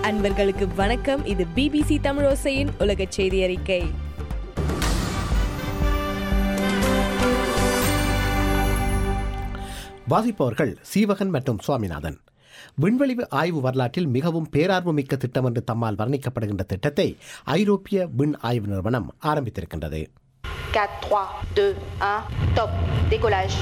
அன்பர்களுக்கு வணக்கம். இது பிபிசி தமிழோசையின் உலக செய்தி அறிக்கை. வாசிப்பவர்கள் சீவகன் மற்றும் சுவாமிநாதன். விண்வெளி ஆய்வு வரலாற்றில் மிகவும் பேரார்வமிக்க திட்டம் என்று தம்மால் வர்ணிக்கப்படுகின்ற திட்டத்தை ஐரோப்பிய விண் ஆய்வு நிறுவனம் ஆரம்பித்திருக்கின்றது. 4, 3, 2, 1, top, décollage.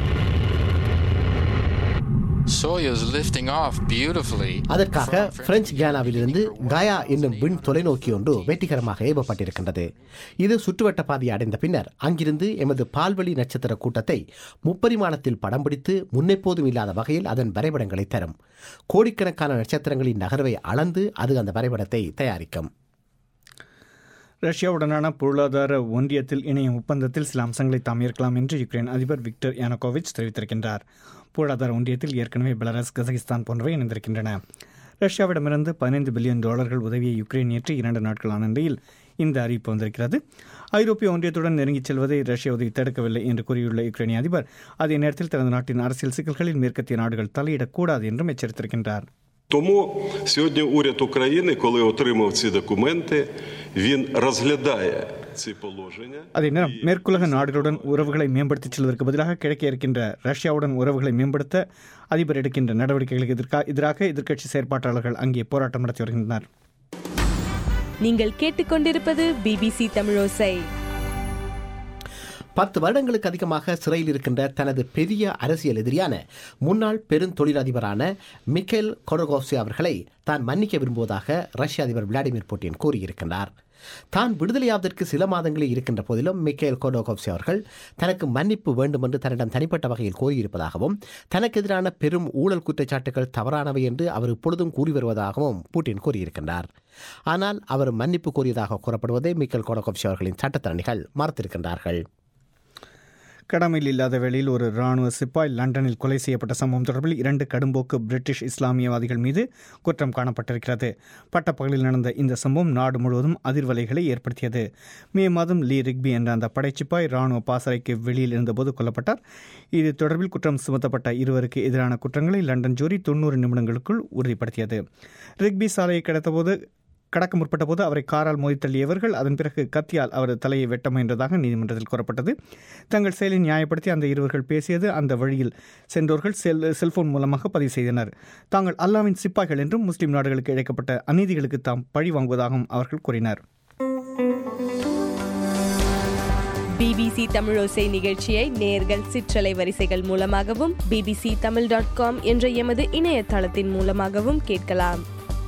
Soyuz lifting off beautifully. அதற்காக பிரெஞ்சு கியானாவிலிருந்து காயா என்னும் விண் தொலைநோக்கி ஒன்று வெற்றிகரமாக ஏவப்பட்டிருக்கின்றது. இது சுற்றுவட்ட பாதையை அடைந்த பின்னர் அங்கிருந்து எமது பால்வெளி நட்சத்திர கூட்டத்தை முப்பரிமாணத்தில் படம் பிடித்து முன்னெப்போதும் இல்லாத வகையில் அதன் வரைபடங்களை தரும். கோடிக்கணக்கான நட்சத்திரங்களின் நகர்வை அளந்து அது அந்த வரைபடத்தை தயாரிக்கும். ரஷ்யாவுடனான பொருளாதார ஒன்றியத்தில் இணையும் ஒப்பந்தத்தில் சில அம்சங்களை தாம் ஏற்கலாம் என்று யுக்ரைன் அதிபர் விக்டர் யானுகோவிச் தெரிவித்திருக்கின்றார். பொருளாதார ஒன்றியத்தில் ஏற்கனவே பெலாரஸ், கசகிஸ்தான் போன்றவை இணைந்திருக்கின்றன. ரஷ்யாவிடமிருந்து $15 பில்லியன் உதவியை யுக்ரைன் ஏற்று 2 நாட்களான நிலையில் இந்த அறிவிப்பு வந்திருக்கிறது. ஐரோப்பிய ஒன்றியத்துடன் நெருங்கிச் செல்வதை ரஷ்ய உதவி தடுக்கவில்லை என்று கூறியுள்ள யுக்ரைனிய அதிபர் அதே நேரத்தில் தனது நாட்டின் அரசியல் சிக்கல்களில் மேற்கத்திய நாடுகள் தலையிடக்கூடாது என்றும் எச்சரித்திருக்கின்றார். Тому сьогодні уряд України, коли отримав ці документи, він розглядає ці положення. அதே நேரம் மேற்குலக நாடுகளுடன் உறவுகளை மேம்படுத்திச் செல்வதற்கு பதிலாக கிழக்கே இருக்கின்ற ரஷ்யாவுடன் உறவுகளை மேம்படுத்த அதிபர் எடுக்கின்ற நடவடிக்கைகளுக்கு எதிராக எதிர்க்கட்சி செயற்பாட்டாளர்கள் அங்கே போராட்டம் நடத்தி வருகின்றனர். நீங்கள் கேட்டுக்கொண்டிருப்பது பிபிசி தமிழோசை. 10 வருடங்களுக்கு அதிகமாக சிறையில் இருக்கின்ற தனது பெரிய அரசியல் எதிரியான முன்னாள் பெருந்தொழிலதிபரான மிக்கைல் கொடகோவ்ஸ்கி அவர்களை தான் மன்னிக்க விரும்புவதாக ரஷ்ய அதிபர் விளாடிமிர் புட்டின் கூறியிருக்கின்றார். தான் விடுதலையாவதற்கு சில மாதங்களே இருக்கின்ற போதிலும் மிக்கைல் கொடகோவ்ஸ்கி அவர்கள் தனக்கு மன்னிப்பு வேண்டும் என்று தன்னிடம் தனிப்பட்ட வகையில் கோரியிருப்பதாகவும் தனக்கு எதிரான பெரும் ஊழல் குற்றச்சாட்டுகள் தவறானவை என்று அவர் இப்பொழுதும் கூறி வருவதாகவும் புட்டின் கூறியிருக்கின்றார். ஆனால் அவர் மன்னிப்பு கோரியதாக கூறப்படுவதை மிக்கைல் கொடகோவ்ஸ்கி அவர்களின் சட்டத்தரணிகள் மறுத்திருக்கின்றார்கள். கடமையில் இல்லாத வேளையில் ஒரு இராணுவ சிப்பாய் லண்டனில் கொலை செய்யப்பட்ட சம்பவம் தொடர்பில் 2 கடும்போக்கு பிரிட்டிஷ் இஸ்லாமியவாதிகள் மீது குற்றம் காணப்பட்டிருக்கிறது. பட்டப்பகலில் நடந்த இந்த சம்பவம் நாடு முழுவதும் அதிர்வலைகளை ஏற்படுத்தியது. மே மாதம் லீ ரிக்பி என்ற அந்த படைச்சிப்பாய் இராணுவ பாசறைக்கு வெளியில் இருந்தபோது கொல்லப்பட்டார். இது தொடர்பில் குற்றம் சுமத்தப்பட்ட இருவருக்கு எதிரான குற்றங்களை லண்டன் ஜூரி 90 நிமிடங்களுக்குள் உறுதிப்படுத்தியது. ரிக்பி சாலையை கடக்க முற்பட்ட போது அவரை காரால் மோதி தள்ளியவர்கள் அதன் பிறகு கத்தியால் அவரது தலையை வெட்ட முயன்றதாக நீதிமன்றத்தில் கூறப்பட்டது. தங்கள் செயலை நியாயப்படுத்தி அந்த இருவர்கள் பேசியது அந்த வழியில் சென்றோர்கள் செல்போன் மூலமாக பதிவு செய்தனர். தாங்கள் அல்லாவின் சிப்பாய்கள் என்றும் முஸ்லிம் நாடுகளுக்கு இழைக்கப்பட்ட அநீதிகளுக்கு தாம் பழி வாங்குவதாகவும் அவர்கள் கூறினர். பிபிசி தமிழோசை நிகழ்ச்சியை நேயர்கள் சிற்றலை வரிசைகள் மூலமாகவும் bbctamil.com என்ற எமது இணையதளத்தின் மூலமாகவும் கேட்கலாம்.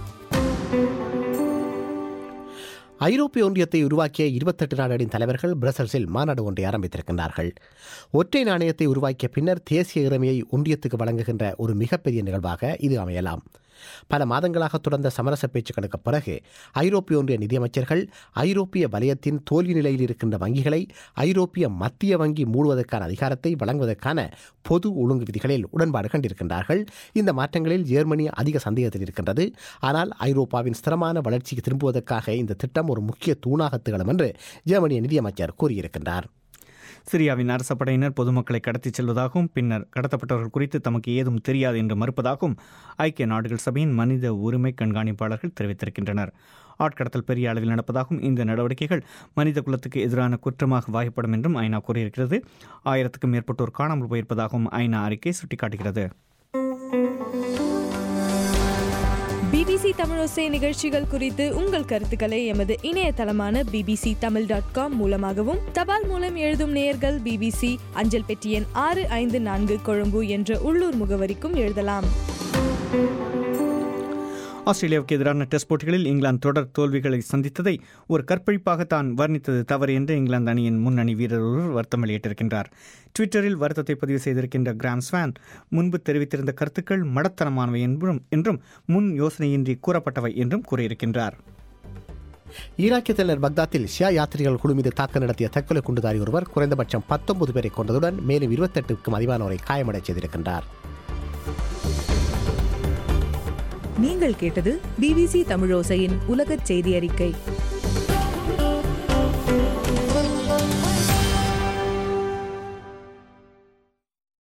ஐரோப்பிய ஒன்றியத்தை உருவாக்கிய 28 நாடுகளின் தலைவர்கள் பிரசல்ஸில் மாநாடு ஒன்றை ஆரம்பித்திருக்கின்றார்கள். ஒற்றை நாணயத்தை உருவாக்கிய பின்னர் தேசிய இறைமையை ஒன்றியத்துக்கு வழங்குகின்ற ஒரு மிகப்பெரிய நிகழ்வாக இது அமையலாம். பல மாதங்களாக தொடர்ந்த சமரச பேச்சுக்களுக்கு பிறகு ஐரோப்பிய ஒன்றிய நிதியமைச்சர்கள் ஐரோப்பிய வலயத்தின் தோல்வி நிலையில் இருக்கின்ற வங்கிகளை ஐரோப்பிய மத்திய வங்கி மூடுவதற்கான அதிகாரத்தை வழங்குவதற்கான பொது ஒழுங்கு விதிகளில் உடன்பாடு கண்டிருக்கின்றார்கள். இந்த மாற்றங்களில் ஜெர்மனி அதிக சந்தேகத்தில் இருக்கின்றது. ஆனால் ஐரோப்பாவின் ஸ்திரமான வளர்ச்சிக்கு திரும்புவதற்காக இந்த திட்டம் ஒரு முக்கிய தூணாக திகழும் என்று ஜெர்மனிய நிதியமைச்சர் கூறியிருக்கின்றார். சிரியாவின் அரச படையினர் பொதுமக்களை கடத்திச் செல்வதாகவும் பின்னர் கடத்தப்பட்டவர்கள் குறித்து தமக்கு ஏதும் தெரியாது என்று மறுப்பதாகவும் ஐக்கிய நாடுகள் சபையின் மனித உரிமை கண்காணிப்பாளர்கள் தெரிவித்திருக்கின்றனர். ஆட்கடத்தல் பெரிய அளவில் நடப்பதாகவும் இந்த நடவடிக்கைகள் மனித குலத்துக்கு எதிரான குற்றமாக வாய்ப்படும் என்றும் ஐநா கூறியிருக்கிறது. 1000க்கும் மேற்பட்டோர் காணாமல் போயிருப்பதாகவும் ஐநா அறிக்கை சுட்டிக்காட்டுகிறது. பிபிசி தமிழோசை நிகழ்ச்சிகள் குறித்து உங்கள் கருத்துக்களை எமது இணையதளமான bbctamil.com மூலமாகவும் தபால் மூலம் எழுதும் நேயர்கள் பிபிசி அஞ்சல் பெட்டி எண் 654 கொழும்பு என்ற உள்ளூர் முகவரிக்கும் எழுதலாம். ஆஸ்திரேலியாவுக்கு எதிரான டெஸ்ட் போட்டிகளில் இங்கிலாந்து தொடர் தோல்விகளை சந்தித்ததை ஒரு கற்பழிப்பாக தான் வர்ணித்தது தவறு என்று இங்கிலாந்து அணியின் முன்னணி வீரர் ஒருவர் வருத்தம் வெளியிட்டிருக்கின்றார். ட்விட்டரில் வருத்தத்தை பதிவு செய்திருக்கின்ற கிராம் ஸ்வான் முன்பு தெரிவித்திருந்த கருத்துக்கள் மடத்தனமானவை என்றும் முன் யோசனையின்றி கூறப்பட்டவை என்றும் கூறியிருக்கின்றார். ஈராக்கிய தலைநகர் பக்தாத்தில் ஷியா யாத்திரிகள் குழு மீது தாக்க நடத்திய தற்கொலை குண்டுதாரி ஒருவர் குறைந்தபட்சம் 19 பேரை கொண்டதுடன் மேலும் 28க்கும் அதிகமானோரை காயமடைச் செய்திருக்கின்றார். நீங்கள் கேட்டது பிபிசி தமிழோசையின் உலகச் செய்தி அறிக்கை.